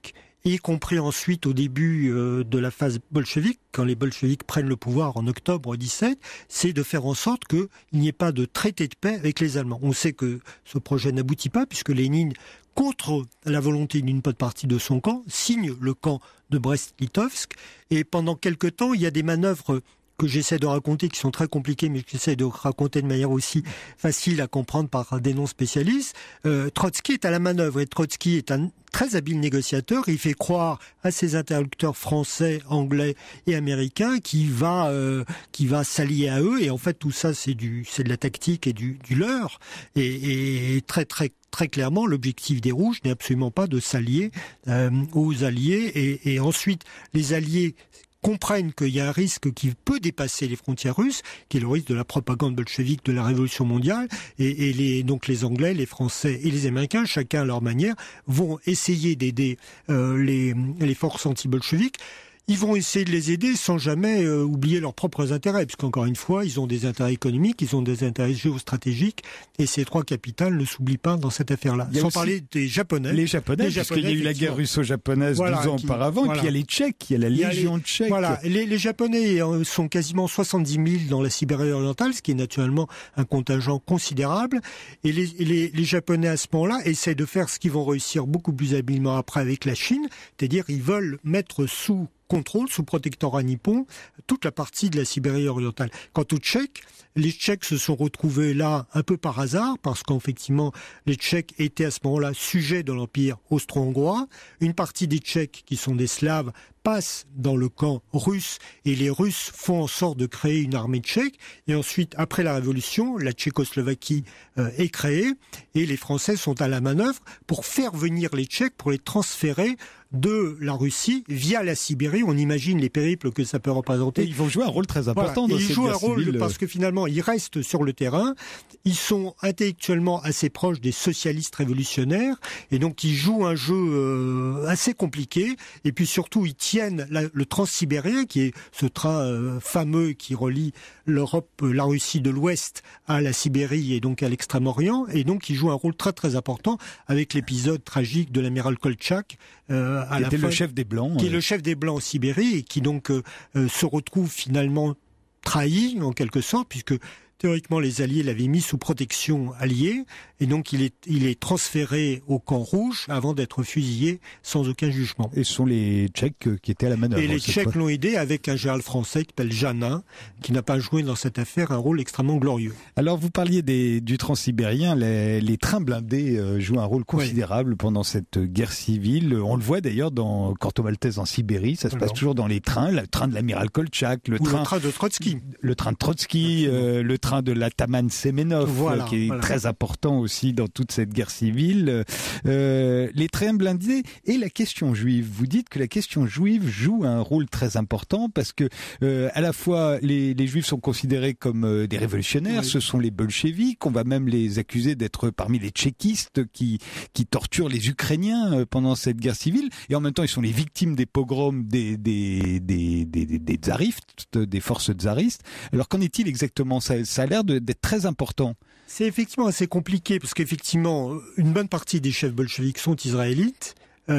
E: y compris ensuite au début euh, de la phase bolchevique, quand les bolcheviks prennent le pouvoir en octobre dix-sept, c'est de faire en sorte qu'il n'y ait pas de traité de paix avec les Allemands. On sait que ce projet n'aboutit pas, puisque Lénine, contre la volonté d'une bonne partie de son camp, signe le camp de Brest-Litovsk, et pendant quelque temps, il y a des manœuvres que j'essaie de raconter, qui sont très compliquées, mais que j'essaie de raconter de manière aussi facile à comprendre par des non-spécialistes. Euh, Trotsky est à la manœuvre, et Trotsky est un très habile négociateur. Il fait croire à ses interlocuteurs français, anglais et américains qu'il va, euh, qu'il va s'allier à eux, et en fait tout ça c'est du, c'est de la tactique et du, du leurre, et, et très très très clairement l'objectif des Rouges n'est absolument pas de s'allier euh, aux Alliés, et, et ensuite les Alliés comprennent qu'il y a un risque qui peut dépasser les frontières russes, qui est le risque de la propagande bolchevique de la Révolution mondiale, et, et les, donc les Anglais, les Français et les Américains, chacun à leur manière, vont essayer d'aider euh, les, les forces anti-bolcheviques. Ils vont essayer de les aider sans jamais euh, oublier leurs propres intérêts, puisqu'encore une fois, ils ont des intérêts économiques, ils ont des intérêts géostratégiques, et ces trois capitales ne s'oublient pas dans cette affaire-là. Sans parler des Japonais.
B: Les Japonais, parce qu'il y a eu la guerre russo-japonaise
E: voilà,
B: douze ans
E: qui,
B: auparavant,
E: voilà.
B: et puis il y a les Tchèques, il y a la Légion tchèque.
E: Voilà, les, les Japonais sont quasiment soixante-dix mille dans la Sibérie orientale, ce qui est naturellement un contingent considérable, et les, les, les Japonais à ce moment-là essaient de faire ce qu'ils vont réussir beaucoup plus habilement après avec la Chine, c'est-à-dire ils veulent mettre sous contrôle, sous protectorat nippon, toute la partie de la Sibérie orientale. Quant aux Tchèques, les Tchèques se sont retrouvés là un peu par hasard, parce qu'effectivement, les Tchèques étaient à ce moment-là sujets de l'Empire austro-hongrois. Une partie des Tchèques, qui sont des Slaves, passent dans le camp russe, et les Russes font en sorte de créer une armée tchèque, et ensuite, après la Révolution, la Tchécoslovaquie euh, est créée, et les Français sont à la manœuvre pour faire venir les Tchèques, pour les transférer de la Russie via la Sibérie. On imagine les périples que ça peut représenter.
B: Et ils vont jouer un rôle très important
E: voilà.
B: dans
E: Ils
B: cette
E: jouent
B: guerre
E: un rôle
B: civile.
E: Parce que finalement, ils restent sur le terrain. Ils sont intellectuellement assez proches des socialistes révolutionnaires, et donc ils jouent un jeu euh, assez compliqué. Et puis surtout, ils tiennent la, le transsibérien, qui est ce train euh, fameux qui relie l'Europe, euh, la Russie de l'Ouest à la Sibérie et donc à l'Extrême-Orient. Et donc ils jouent un rôle très très important avec l'épisode tragique de l'amiral Koltchak. Euh, à
B: qui
E: la
B: était
E: fin,
B: le chef des Blancs.
E: Qui
B: euh.
E: est le chef des Blancs en Sibérie, et qui donc euh, euh, se retrouve finalement trahi en quelque sorte, puisque théoriquement les Alliés l'avaient mis sous protection alliée, et donc il est, il est transféré au camp rouge avant d'être fusillé sans aucun jugement.
B: Et ce sont les Tchèques qui étaient à la manœuvre.
E: Et les Tchèques l'ont aidé avec un général français qui s'appelle Janin, qui n'a pas joué dans cette affaire un rôle extrêmement glorieux.
B: Alors vous parliez des, du transsibérien, les, les trains blindés euh, jouent un rôle considérable oui. pendant cette guerre civile. On le voit d'ailleurs dans Corto Maltese en Sibérie, ça se Alors. passe toujours dans les trains, le train de l'amiral Koltchak, le
E: Ou
B: train,
E: le train de Trotsky,
B: le train de Trotsky, euh, le train de l'ataman Semenov,
E: voilà,
B: qui est
E: voilà.
B: très important aussi dans toute cette guerre civile. Euh, les trains blindés et la question juive. Vous dites que la question juive joue un rôle très important parce que euh, à la fois les, les juifs sont considérés comme euh, des révolutionnaires, oui. ce sont les bolcheviks, on va même les accuser d'être parmi les tchéquistes qui, qui torturent les Ukrainiens euh, pendant cette guerre civile, et en même temps ils sont les victimes des pogroms des, des, des, des, des, des tsaristes, des forces tsaristes. Alors qu'en est-il exactement? Ça, ça a l'air de, d'être très important.
E: C'est effectivement assez compliqué, parce qu'effectivement, une bonne partie des chefs bolcheviques sont israélites.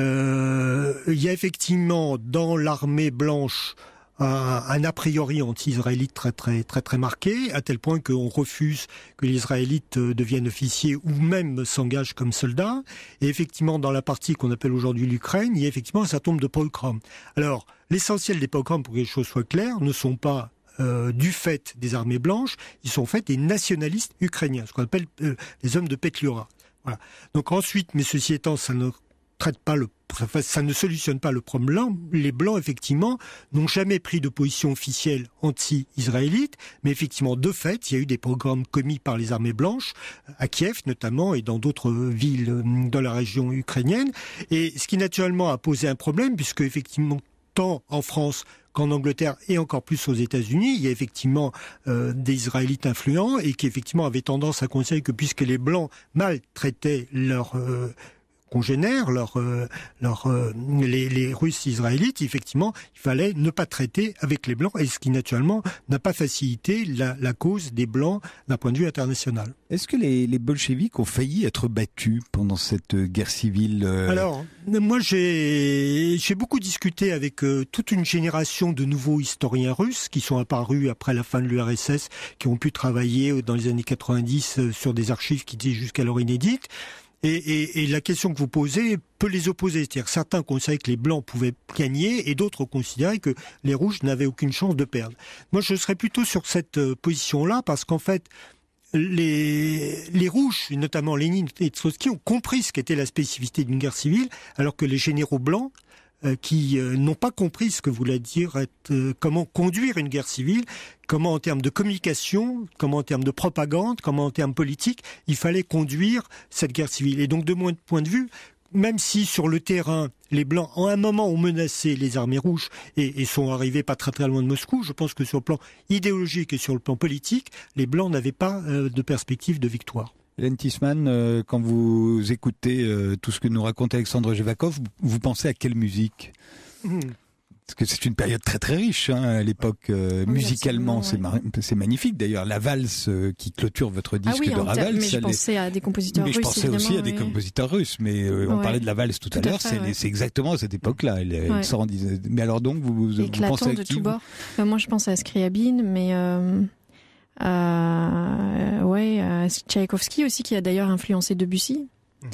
E: Euh, il y a effectivement dans l'armée blanche un, un a priori anti-israélite très très très très marqué, à tel point qu'on refuse que les Israélites deviennent officiers ou même s'engagent comme soldats. Et effectivement, dans la partie qu'on appelle aujourd'hui l'Ukraine, il y a effectivement un certain nombre de pogroms. Alors, l'essentiel des pogroms, pour que les choses soient claires, ne sont pas Euh, du fait des armées blanches, ils sont en fait des nationalistes ukrainiens, ce qu'on appelle euh, les hommes de Petliura. Voilà. Donc ensuite, mais ceci étant, ça ne traite pas le, ça ne solutionne pas le problème. Les blancs, effectivement, n'ont jamais pris de position officielle anti-israélite, mais effectivement, de fait, il y a eu des programmes commis par les armées blanches, à Kiev notamment, et dans d'autres villes de la région ukrainienne, et ce qui naturellement a posé un problème, puisque effectivement, tant en France qu'en Angleterre et encore plus aux États-Unis, il y a effectivement euh, des Israélites influents et qui effectivement avaient tendance à considérer que puisque les Blancs maltraitaient leurs euh, congénères, leurs, euh, leurs, euh, les, les Russes israélites, effectivement, il fallait ne pas traiter avec les Blancs, et ce qui naturellement n'a pas facilité la, la cause des Blancs d'un point de vue international.
B: Est-ce que les, les bolcheviks ont failli être battus pendant cette guerre civile euh...
E: Alors, moi j'ai, j'ai beaucoup discuté avec euh, toute une génération de nouveaux historiens russes qui sont apparus après la fin de l'U R S S, qui ont pu travailler dans les années quatre-vingt-dix euh, sur des archives qui étaient jusqu'alors inédites. Et, et, et la question que vous posez peut les opposer. C'est-à-dire certains considéraient que les Blancs pouvaient gagner et d'autres considéraient que les Rouges n'avaient aucune chance de perdre. Moi, je serais plutôt sur cette position-là parce qu'en fait, les, les Rouges, notamment Lénine et Trotsky, ont compris ce qu'était la spécificité d'une guerre civile, alors que les généraux blancs, euh, qui euh, n'ont pas compris ce que voulait dire être, euh, comment conduire une guerre civile, comment en termes de communication, comment en termes de propagande, comment en termes politiques, il fallait conduire cette guerre civile. Et donc, de mon point de vue, même si sur le terrain, les Blancs, en un moment, ont menacé les armées rouges et, et sont arrivés pas très très loin de Moscou, je pense que sur le plan idéologique et sur le plan politique, les Blancs n'avaient pas euh, de perspective de victoire.
B: Hélène Tissmann, euh, quand vous écoutez euh, tout ce que nous raconte Alexandre Jevakov, vous, vous pensez à quelle musique ? mmh. Parce que c'est une période très très riche hein, à l'époque, euh, oui, musicalement, c'est, mar- c'est magnifique. D'ailleurs, la valse euh, qui clôture votre disque
D: ah oui,
B: de Ravel.
D: Mais je pensais est... à des compositeurs
B: mais
D: russes.
B: Mais je pensais aussi à des oui. compositeurs russes. Mais euh, on ouais. parlait de la valse tout, tout à l'heure. À fait, c'est, ouais. c'est exactement à cette époque-là. Elle, elle ouais. sort en dix... Mais alors donc, vous, vous pensez à
D: de
B: qui
D: tout bord. Enfin, moi, je pense à Scriabine, mais euh, euh, ouais, à Tchaïkovski aussi, qui a d'ailleurs influencé Debussy. Mmh.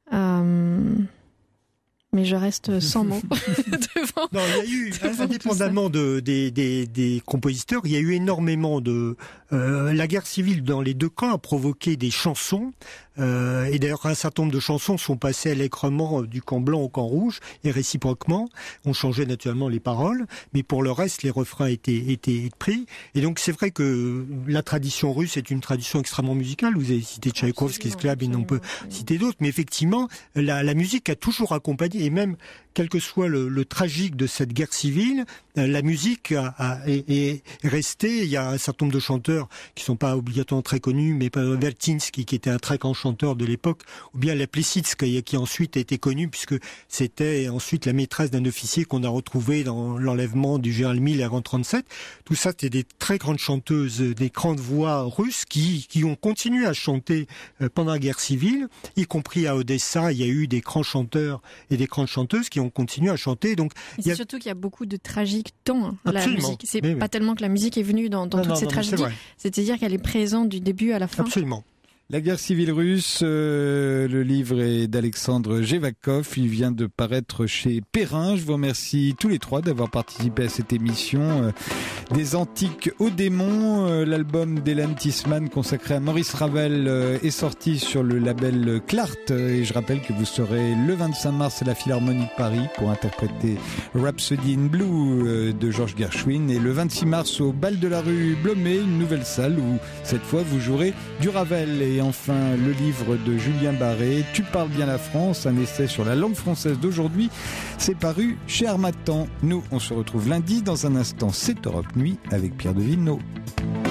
D: Euh, Mais je reste sans mots devant.
E: Non, il y a eu, indépendamment de, des, des, des compositeurs, il y a eu énormément de... Euh, la guerre civile dans les deux camps a provoqué des chansons. Euh, et d'ailleurs, un certain nombre de chansons sont passées allègrement du camp blanc au camp rouge, et réciproquement. On changeait naturellement les paroles, mais pour le reste, les refrains étaient, étaient pris. Et donc, c'est vrai que la tradition russe est une tradition extrêmement musicale. Vous avez cité Tchaïkovski, Scriabine, on peut citer d'autres. Mais effectivement, la, la musique a toujours accompagné, et même, quel que soit le, le tragique de cette guerre civile, la musique a, a, est, est restée. Il y a un certain nombre de chanteurs qui sont pas obligatoirement très connus, mais Vertinsky, qui était un très grand chanteur de l'époque, ou bien la Plessitskaya, qui ensuite a été connue, puisque c'était ensuite la maîtresse d'un officier qu'on a retrouvé dans l'enlèvement du général Miller en trente-sept. Tout ça, c'était des très grandes chanteuses, des grandes voix russes qui, qui ont continué à chanter pendant la guerre civile, y compris à Odessa. Il y a eu des grands chanteurs et des grandes chanteuses qui ont continué à chanter. Donc,
D: et c'est
E: il y a...
D: surtout qu'il y a beaucoup de tragiques dans la musique. C'est
E: mais,
D: pas
E: oui.
D: tellement que la musique est venue dans, dans
E: non,
D: toutes
E: non,
D: ces
E: non,
D: tragédies, c'est c'est-à-dire qu'elle est présente du début à la fin.
E: Absolument.
B: La guerre civile russe, euh, le livre est d'Alexandre Jevakov, il vient de paraître chez Perrin. Je vous remercie tous les trois d'avoir participé à cette émission. Euh, des antiques aux démons, euh, l'album d'Hélène Tissmann consacré à Maurice Ravel euh, est sorti sur le label Clart. Et je rappelle que vous serez le vingt-cinq mars à la Philharmonie de Paris pour interpréter Rhapsody in Blue euh, de Georges Gershwin. Et le vingt-six mars au Bal de la rue Blomet, une nouvelle salle où cette fois vous jouerez du Ravel. Et Et enfin, le livre de Julien Barré, Tu parles bien la France, un essai sur la langue française d'aujourd'hui. C'est paru chez Harmattan. Nous, on se retrouve lundi. Dans un instant, c'est Europe Nuit avec Pierre de Villeneuve.